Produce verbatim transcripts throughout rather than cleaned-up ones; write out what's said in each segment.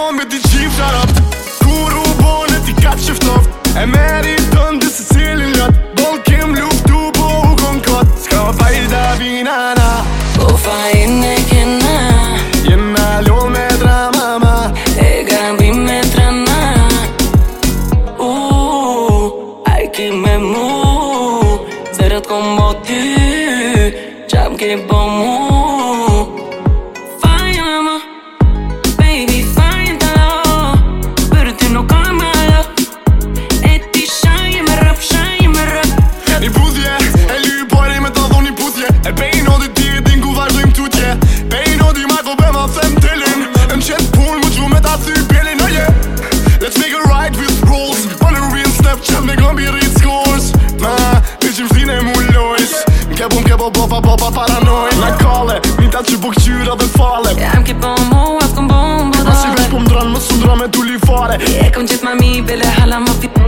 kom me t'i qif sharap Kur u bone t'i ka qiftoft E meri tën dhe se cilin lot Bol kem luftu po u kon kot Ska fajda vina na Po fajin e kena Jena lo me drama ma E gambi me trana Uh, ai ki me mu Zerët kom bo ty Qam ke bo mu Boba boba paranoj Na kale, mita që bu këqyra dhe fale Jam ki po mu, atë kom bo më bodore Asi veç po mdran, më sundra me tu li fare Je kom qit ma mi, bele hala më pi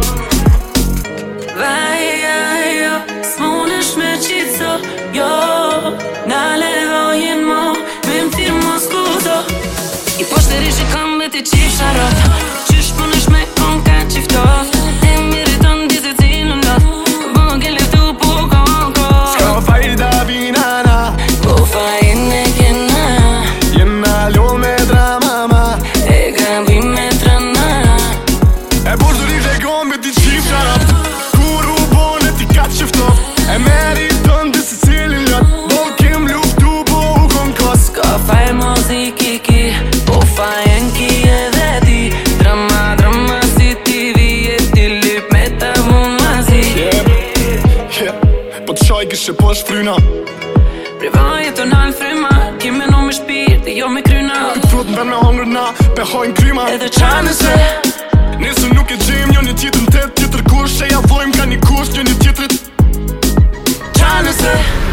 Vaj, aj, jo, s'munesh me qico, jo Na lehojen mo, me m'thir Moskuto I poshteri që kam me ti qif sharot Qysh punesh me kon ka qiftot E miriton di se cilën lot Bo ke leftu po kon kon Ska fajda vina na Po fajin e kena Jena lo me drama ma E gambi me trana E poshteri që kom me ti qif sharot Kur u bone ti ka qiftoft E meri tën dhe se cilin lot Bol kem luftu po u kon kot Ska faj muziki ki Po fajin ki edhe ti Drama, drama si ti vi E ti lip me ta mumazi Yeah, yeah Po të shaj kështë po është fryna Privaj e të nalë fryma Ki me no me shpirt e jo me kryna Këtë frut në ben me hangër na Pe hajnë kryma Edhe qa nëse Nëse nuk e gjim një një tjetër në tëtë Tjetër kush që ja thojmë ka një kush një një tjetërit Qa nëse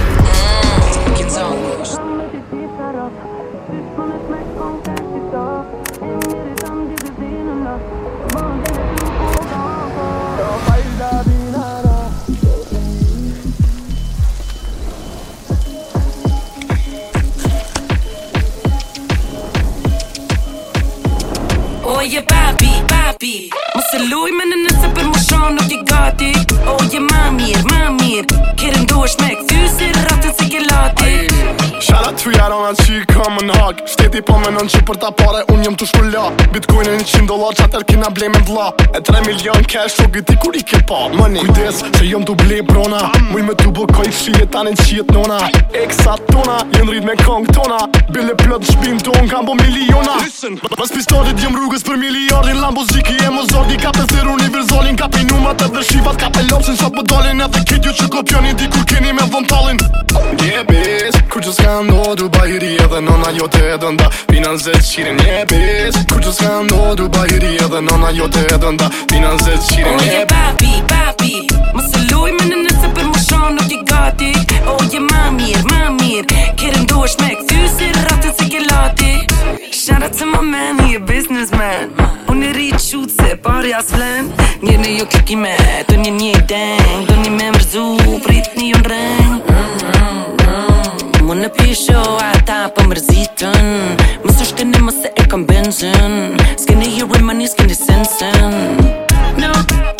Oje papi, papi Mos e luj me në nëse për më shonë nuk i gati Oje ma mirë, ma mirë Kere ndosh me këthy si ratën se ke lati Shout out to jarona që i kam në hak Shteti po menon që për ta pare unë jëm të shkulla Bitcoin e një qind dolar që atër kina blej me vla E tre milion cash o gëti kur i ke pa Money Kujdes që jëm të blej brona Muj me të bëkoj fshije tani në qiet nona Eksat tona, jen rrit me kong tona Bile plët shpin ton kam bo miliona Bas pistolit jem rrugës për miliardin Lamboziki e mozordi ka pesir univerzalin Ka pej numrat edhe shifat ka pej lopsin Sa për dalin edhe kitju që kopjoni di kur keni me dhëmtalin Yeah bitch, kur që s'ka ndo Dubajri edhe nona jote edhe nda Pinan zet qirin yeah bitch Kur që s'ka ndo Dubajri edhe nona jote edhe nda Pinan zet qirin Oje yeah papi, papi Mos e luj me në nëse për më shonë nuk i gati Oje ma mirë, ma mirë Kere ndosh me këthy si ratën se ke lati Shout out to my man, he a businessman Unë e rritë qut se pari as flen Njërë jo kliki me, të një një deng Do një me mërzu, prit një jo në reng Më në pisho ata për mërzitën Më së shkëni më se e kam benzin S'keni here with money, s'keni sensen No